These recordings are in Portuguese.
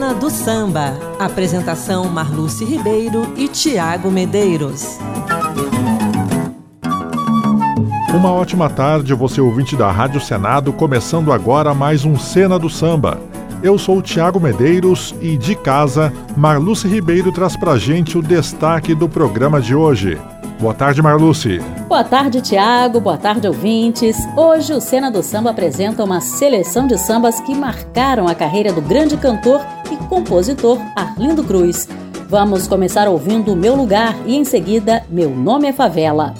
Cena do Samba. Apresentação Marluce Ribeiro e Tiago Medeiros. Uma ótima tarde, você ouvinte da Rádio Senado, começando agora mais um Cena do Samba. Eu sou o Tiago Medeiros e, de casa, Marluce Ribeiro traz pra gente o destaque do programa de hoje. Boa tarde, Marluce. Boa tarde, Tiago. Boa tarde, ouvintes. Hoje o Cena do Samba apresenta uma seleção de sambas que marcaram a carreira do grande cantor e compositor Arlindo Cruz. Vamos começar ouvindo Meu Lugar e, em seguida, Meu Nome é Favela.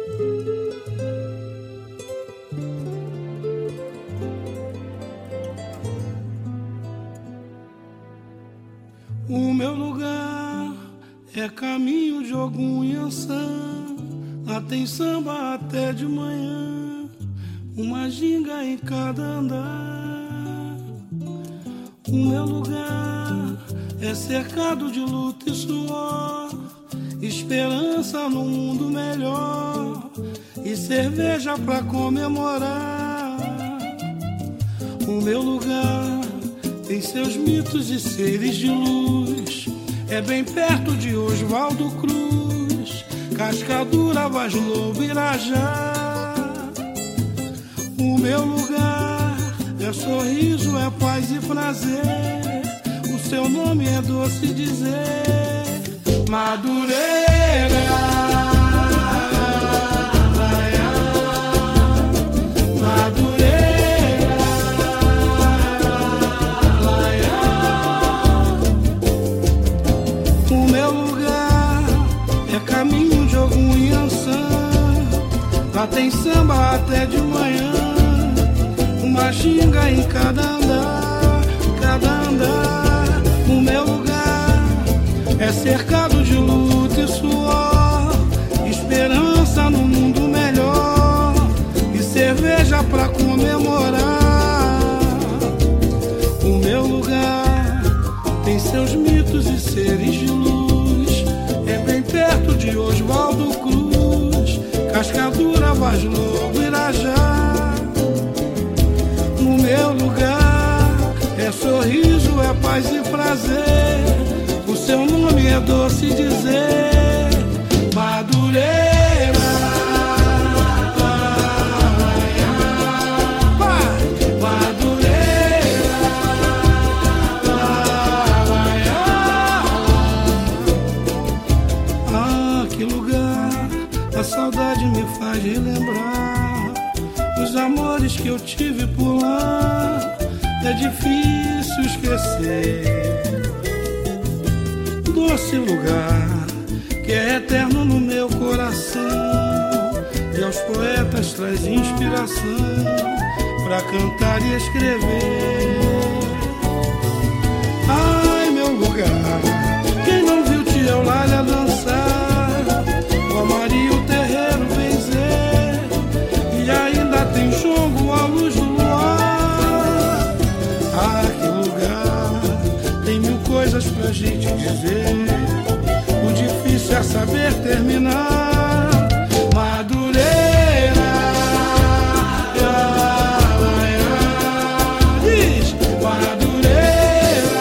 O meu lugar é caminho de Ogum e Ançã. Lá tem samba até de manhã, uma ginga em cada andar. O meu lugar é cercado de luta e suor, esperança num mundo melhor e cerveja pra comemorar. O meu lugar tem seus mitos e seres de luz, é bem perto de Oswaldo Cruz, Cascadura, Vaz Lobo, Irajá. O meu lugar é sorriso, é paz e prazer, o seu nome é doce dizer, Madureira. Lá tem samba até de manhã, uma ginga em cada andar, cada andar. O meu lugar é cercado de luta e suor, esperança no mundo melhor e cerveja pra comemorar. O meu lugar tem seus mitos e seres de luz, é bem perto de Oswaldo Cruz, Cascadura, Vaz Lobo, Irajá. No meu lugar é sorriso, é paz e prazer, o seu nome é doce dizer, Madureira. Saudade me faz relembrar os amores que eu tive por lá. É difícil esquecer doce lugar que é eterno no meu coração, e aos poetas traz inspiração pra cantar e escrever. Ai, meu lugar, quem não viu Tia Eulália dançar, com a Maria o terreiro benzer, e ainda tem jongo à luz do luar. Ah, que lugar, tem mil coisas pra gente dizer, o difícil é saber terminar. Madureira. Diz, Madureira.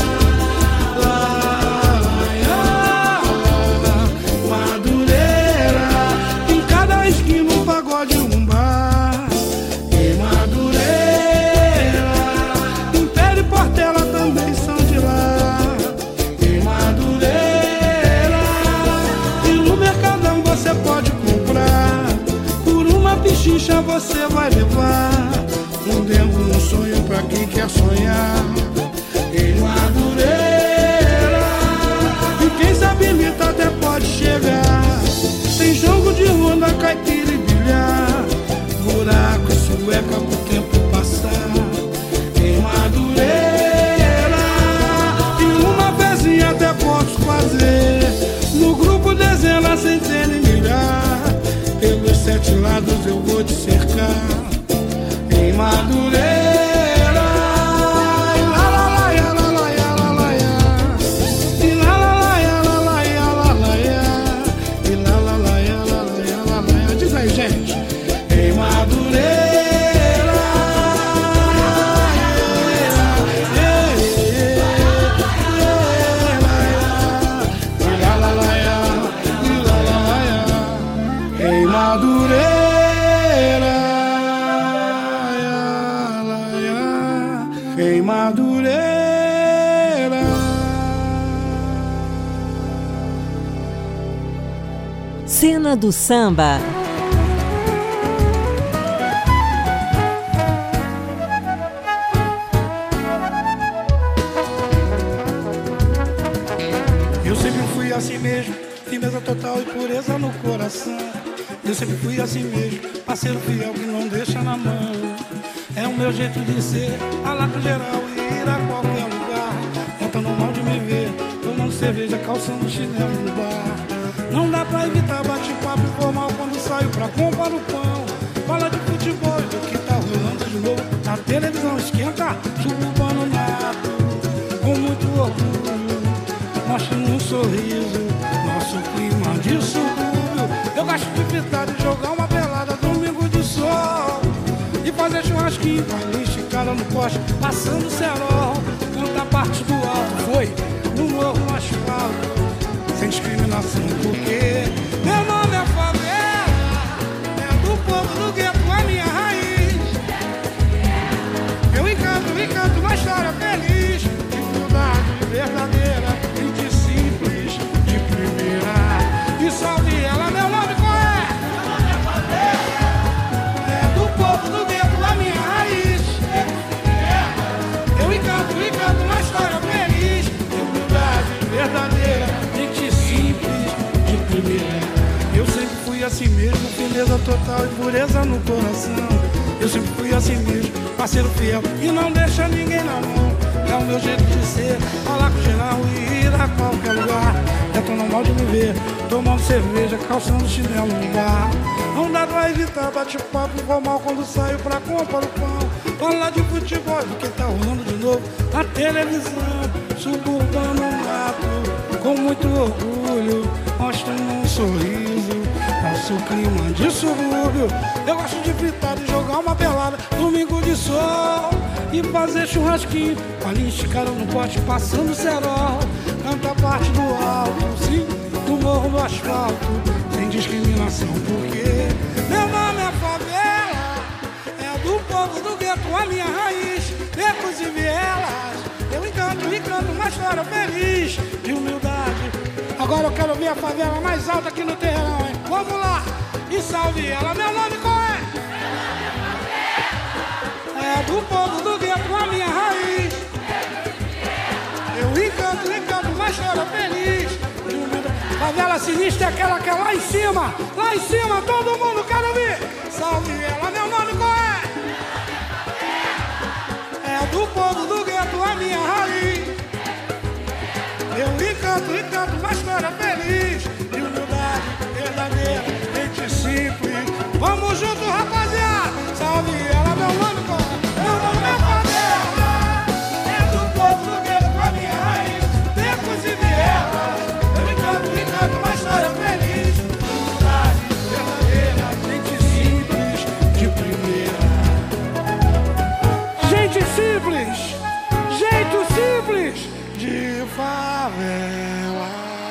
Madureira, em cada esquina um pagode, um bar. E Madureira, Império e Portela também são de lá. E Madureira, e no Mercadão você pode comprar, por uma pichincha você vai levar um dengo, um sonho pra quem quer sonhar. Em Madureira, e quem sabe imita até pode chegar. Tem jogo de ronda, caipira e bilhar, buraco e sueca pro tempo passar. Em Madureira, e uma pezinha até posso fazer, no grupo dezena, centena e milhar, pelos 7 lados eu vou te cercar. Em Madureira, e lá lá lá ya, lá lá ya, lá lá ya, e lá lá lá ya, lá lá ya, lá lá ya, e lá lá lá ya, lá lá ya, lá lá ya. Diz aí, gente. Em Madureira, Madureira, em Madureira. Cena do Samba. Eu sempre fui assim mesmo, firmeza total e pureza no coração. Eu sempre fui assim mesmo, parceiro fiel que não deixa na mão. É o meu jeito de ser, alaco geral e ir a qualquer lugar. Não tá normal de me ver, tomando cerveja, calçando chinelo no bar. Não dá pra evitar bate-papo informal quando saio pra comprar o pão. Fala de futebol e do que tá rolando de novo. A televisão esquenta, suburbano nato, com muito orgulho, mostrando um sorriso, nosso clima de subúrbio. Eu gosto de fritar e jogar uma pelada domingo de sol, e fazer churrasquinho, carne esticada no poste, passando cerol. Canta parte do alto, foi no morro, no asfalto, sem discriminação, porque meu nome é favela, é do povo do gueto, a minha raiz. Eu encanto uma história feliz, de humildade verdadeira, gente simples, de primeira. E salve ela, meu nome qual é? Meu nome é favela, é do povo do gueto, a minha raiz. Eu encanto uma história feliz, de humildade verdadeira, gente simples, de primeira. Eu sempre fui assim mesmo, firmeza total e pureza no coração. Eu sempre fui assim mesmo, parceiro fiel e não deixa ninguém na mão. É o meu jeito de ser, falar com geral e ir a qualquer lugar. É tão normal de me ver, tomando cerveja, calçando chinelo no bar. Não dá pra evitar bate-papo informal quando saio pra comprar o pão. Falar de futebol do que tá rolando de novo na televisão. Suburbano nato, com muito orgulho, mostrando um sorriso, nosso clima de subúrbio. Eu gosto de fritar e jogar uma pelada domingo de sol, e fazer churrasquinho, com a linha esticada no pote, passando cerol. Canta a parte do alto, sim, do morro no asfalto, sem discriminação, porque meu nome é favela, é do povo do gueto, a minha raiz. Becos e vielas, eu encanto uma história feliz, de humildade. Agora eu quero ouvir a favela mais alta aqui no terrão, hein? Vamos lá, e salve ela, meu nome qual é? É do povo do gueto, a minha raiz. Eu encanto uma história feliz, de humildade. Favela sinistra é aquela que é lá em cima, todo mundo quer ouvir. Salve ela, meu nome qual é? É do povo do gueto, a minha raiz. Eu encanto uma história feliz, de humildade verdadeira, gente simples. Vamos junto, rapaziada. Salve ela, meu nome qual é? Meu nome é favela, é do povo do gueto, a minha raiz. Becos e vielas, eu encanto uma história feliz, de humildade verdadeira, gente simples, de primeira. Gente simples, jeito simples de favela.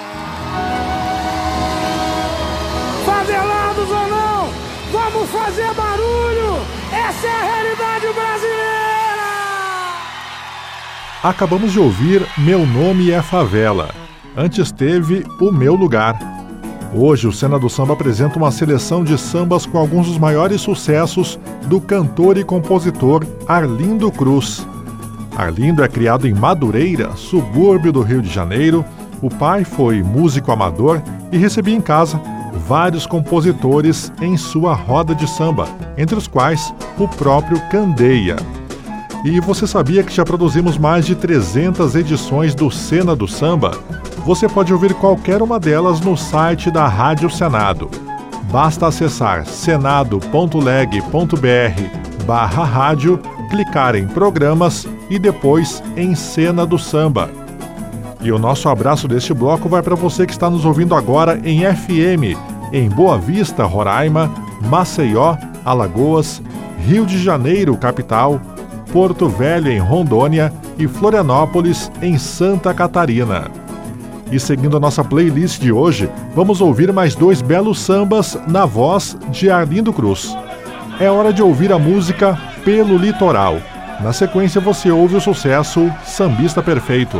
Favelados ou não, vamos fazer barulho. Essa é a realidade brasileira. Acabamos de ouvir Meu Nome é Favela. Antes teve O Meu Lugar. Hoje o Cena do Samba apresenta uma seleção de sambas com alguns dos maiores sucessos do cantor e compositor Arlindo Cruz. Arlindo é criado em Madureira, subúrbio do Rio de Janeiro. O pai foi músico amador e recebia em casa vários compositores em sua roda de samba, entre os quais o próprio Candeia. E você sabia que já produzimos mais de 300 edições do Cena do Samba? Você pode ouvir qualquer uma delas no site da Rádio Senado. Basta acessar senado.leg.br/rádio, clicar em Programas e depois em Cena do Samba. E o nosso abraço deste bloco vai para você que está nos ouvindo agora em FM, em Boa Vista, Roraima, Maceió, Alagoas, Rio de Janeiro, capital, Porto Velho, em Rondônia, e Florianópolis, em Santa Catarina. E seguindo a nossa playlist de hoje, vamos ouvir mais 2 belos sambas na voz de Arlindo Cruz. É hora de ouvir a música Pelo Litoral. Na sequência você ouve o sucesso Sambista Perfeito.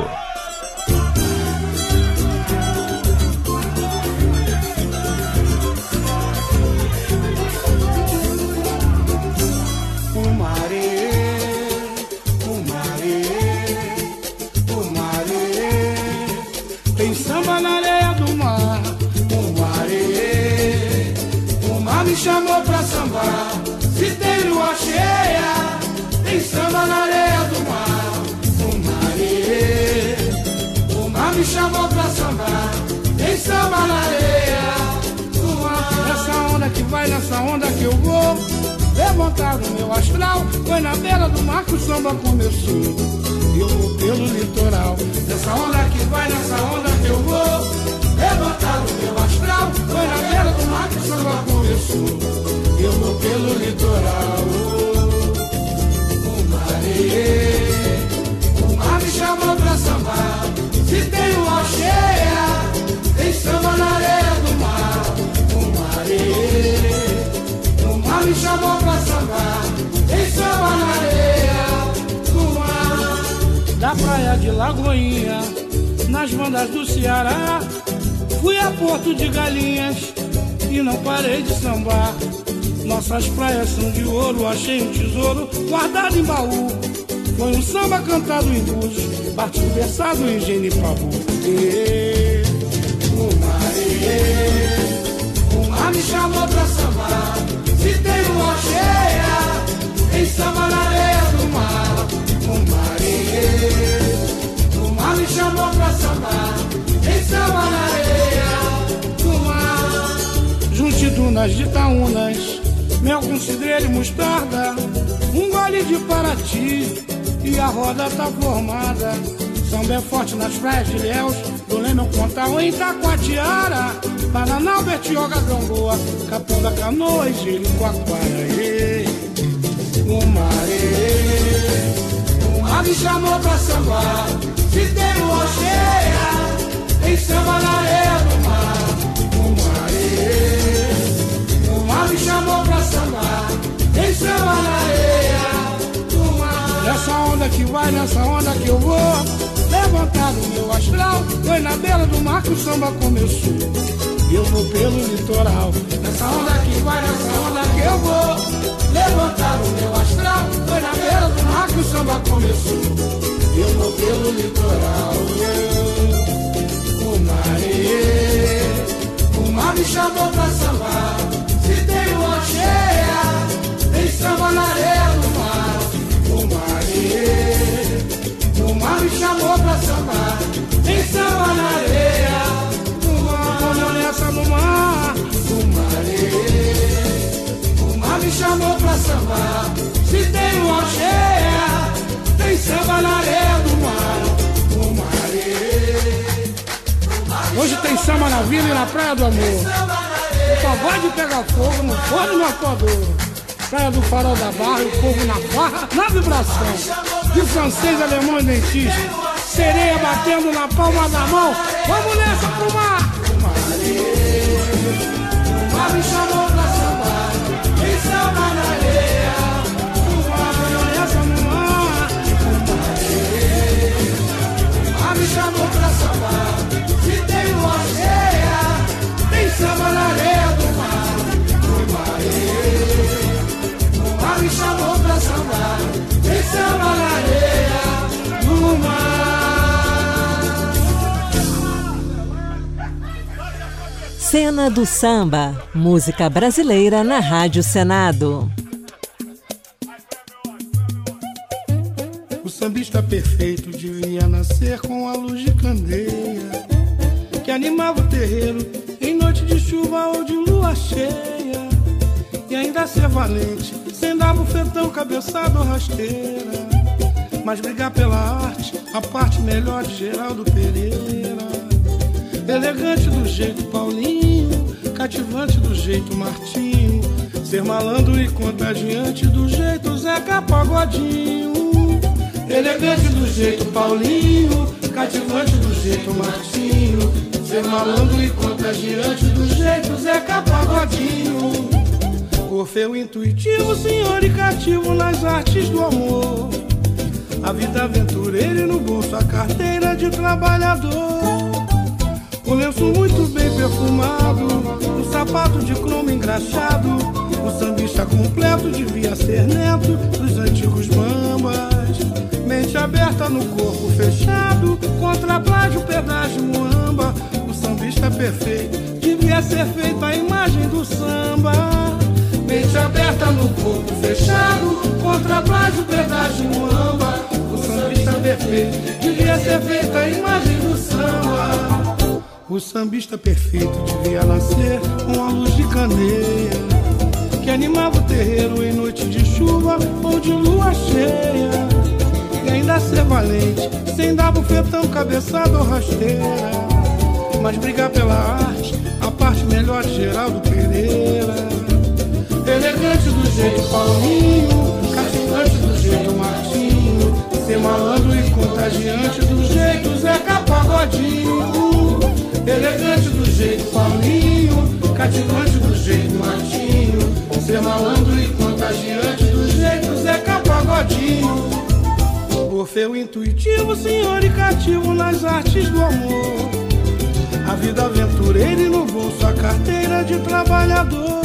Nessa onda que eu vou levantar o meu astral, foi na beira do mar que o samba começou. Eu vou pelo litoral. Nessa onda que vai, nessa onda que eu vou levantar o meu astral, foi na beira do mar que o samba começou. Eu vou pelo litoral. O mar me chamou pra sambar. Se tem lua cheia, tem samba na areia do mar. O mar me chamou pra sambar, tem samba na areia do mar. Da praia de Lagoinha, nas bandas do Ceará, fui a Porto de Galinhas e não parei de sambar. Nossas praias são de ouro, achei um tesouro guardado em baú. Foi um samba cantado em Búzios, partido versado em Genipabu. O mar me chamou pra sambar. Se tem lua cheia, tem samba na areia do mar. O mar me chamou pra sambar. Tem samba na areia do mar. Junte dunas de Itaúnas, mel com cidreira e mostarda, um gole de Paraty e a roda tá formada. Samba é forte nas praias de Ilhéus, do Leme ao Pontal em Itacoatiara, Paraná, Bertioga, Gamboa, Capão da Canoa e Jericoacoara. O mar me chamou pra sambar. Se tem lua cheia, tem samba na areia do mar. O mar me chamou pra sambar. Tem samba na areia do mar. Nessa onda que vai, nessa onda que eu vou levantar o meu astral, foi na beira do mar que o samba começou. Eu vou pelo litoral. Nessa onda que vai, nessa onda que eu vou levantar o meu astral, foi na beira do mar que o samba começou. Eu vou pelo litoral. O mar me chamou pra sambar. Se tem lua cheia, tem samba na areia do mar. O mar me chamou pra sambar. Tem samba na areia do mar. Como nessa no mar. O mar me chamou pra sambar. Se tem lua cheia, tem samba na areia do mar. Hoje tem samba na vila e na Praia do Amor. O pagode pega fogo no forno e no atuador. Praia do Farol da Barra e o povo na farra, na vibração. De francês, alemão e dentista, sereia batendo na palma da mão. Vamos nessa pro mar. O mar me chamou pra sambar. Tem samba na areia. O mar me nessa no mar. O mar me chamou pra sambar. Se tem lua cheia, tem samba na areia do mar. O mar me chamou pra sambar. Tem samba na areia do mar. Cena do Samba, música brasileira na Rádio Senado. O sambista perfeito devia nascer com a luz de candeia que animava o terreiro em noite de chuva ou de lua cheia, e ainda ser valente, sem dar bufetão, cabeçada ou rasteira, mas brigar pela arte, a parte melhor de Geraldo Pereira. Elegante do jeito Paulinho, cativante do jeito Martinho, ser malandro e contagiante do jeito Zeca Pagodinho. Elegante do jeito Paulinho, cativante do jeito Martinho, ser malandro e contagiante do jeito Zeca Pagodinho. Orfeu intuitivo, senhor e cativo nas artes do amor, a vida aventureira e no bolso a carteira de trabalhador. O lenço muito bem perfumado, um sapato de cromo engraxado, o sambista completo devia ser neto dos antigos bambas. Mente aberta no corpo fechado, contra plágio, pedágio, muamba. O sambista perfeito devia ser feito a imagem do samba. Mente aberta no corpo fechado, contra plágio, pedágio, muamba. O sambista perfeito devia ser feito a imagem do samba. O sambista perfeito devia nascer com a luz de candeia, que animava o terreiro em noite de chuva ou de lua cheia. E ainda ser valente, sem dar bufetão, cabeçada ou rasteira, mas brigar pela arte, a parte melhor de Geraldo Pereira. Elegante do jeito Paulinho, cativante do jeito Martinho, ser malandro e contagiante do jeito Zeca Pagodinho. Elegante do jeito Paulinho, cativante do jeito Martinho, ser malandro e contagiante do jeito Zeca Pagodinho. Orfeu intuitivo, senhor e cativo nas artes do amor, a vida aventureira e no bolso a carteira de trabalhador.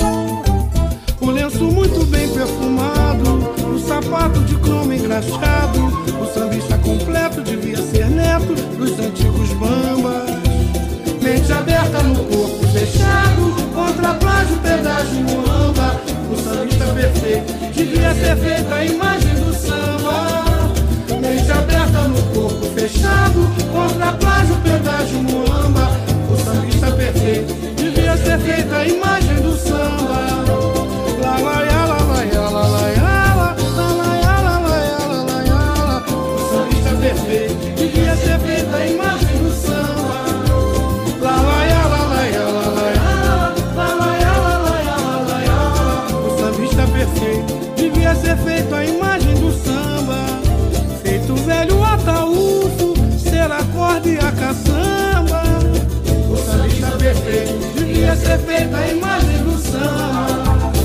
O lenço muito bem perfumado, o sapato de cromo engraxado, o sambista completo devia ser neto dos antigos bambas. Mente aberta no corpo fechado, contra plágio, pedágio, muamba. O sambista perfeito devia ser feito a imagem do samba. Mente aberta no corpo fechado, contra plágio, pedágio, muamba. O sambista perfeito devia ser feito a imagem do samba. La la ya, la la ya, la la ya, la la ya, la la ya, la la ya. O sambista perfeito devia ser feito a imagem do samba. La la ya, la la ya, la la ya, la la ya, la la ya, la la ya. O sambista perfeito devia ser feito a imagem do samba. Feito velho ataúfo, ser acorde e a caçamba. O sambista perfeito devia ser feito a imagem do samba.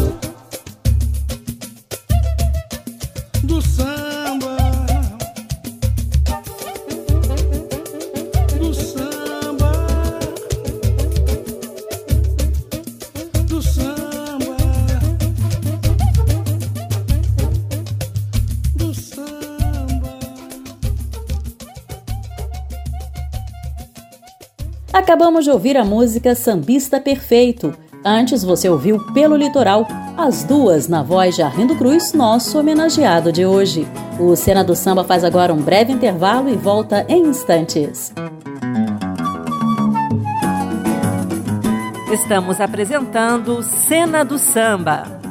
Do samba. Do samba. Do samba. Do samba. Acabamos de ouvir a música Sambista Perfeito. Antes você ouviu Pelo Litoral, as duas na voz de Arlindo Cruz, nosso homenageado de hoje. O Cena do Samba faz agora um breve intervalo e volta em instantes. Estamos apresentando Cena do Samba.